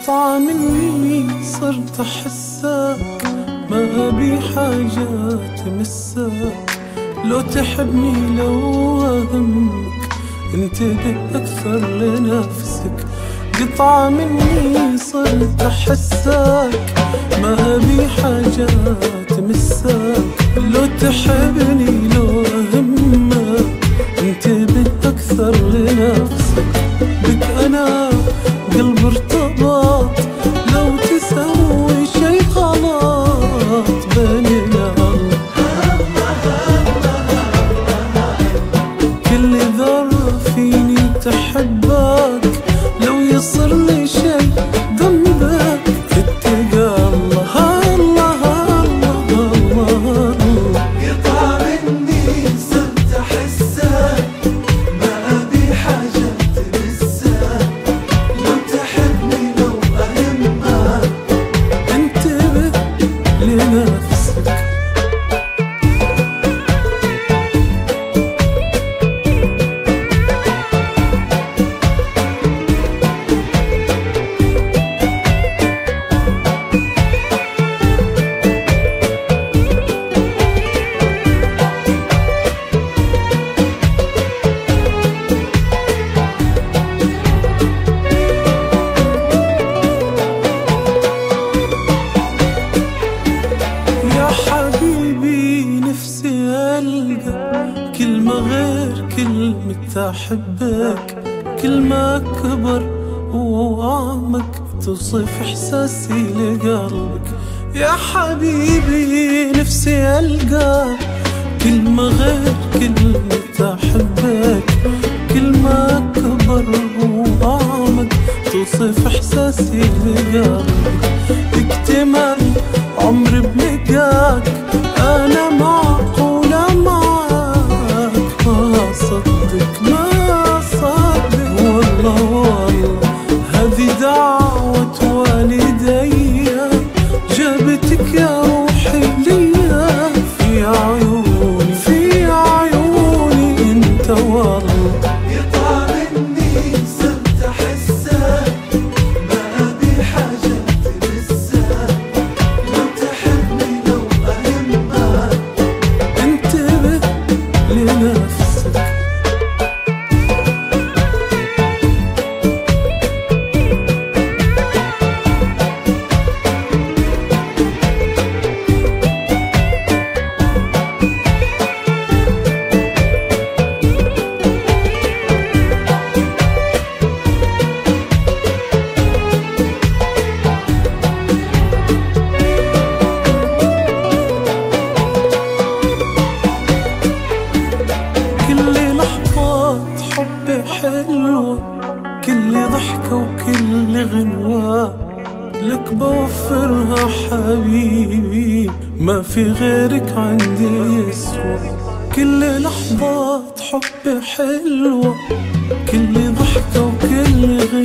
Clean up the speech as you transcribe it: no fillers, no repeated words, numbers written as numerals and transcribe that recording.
قطعة مني صرت أحسك، ما أبي حاجة تمسك. لو تحبني لو أهمك انتبه أكثر لنفسك. قطعة مني صرت أحسك، ما أبي حاجة تمسك. لو تحبني لو أهمك انتبه أكثر لنفسك. بك أنا قلب ارتبط، لو تسوي شي غلط بيننا كل ذرة فيني تحبك. لو يصير لي شي ذنبك اتقى الله الله الله الله. قطعة مني صرت أحسك، ما أبي حاجة تمسك. لو تحبني لو أهمك انتبه لنفسك. كلمة غير كلمة أحبك، كلمة أكبر وأعمق توصف إحساسي لقلبك. يا حبيبي نفسي ألقى كلمة غير كلمة أحبك، كلمة أكبر وأعمق توصف إحساسي لقلبك. اكتمل عمري بلقاك، أنا معقولة معاك. ما صدق ما صدق والله والله، هذه دعوة والدي جابتك يا روحي ليا. في عيوني في عيوني انت والله. قطعة مني صرت أحسك، ما أبي حاجة تمسك. لو تحبني لو أهمك انتبه لنفسك. حب حلوة، كل ضحكة وكل غنوة لك بوفرها حبيبي، ما في غيرك عندي يسوى. كل لحظات حب حلوة، كل ضحكة وكل غنوة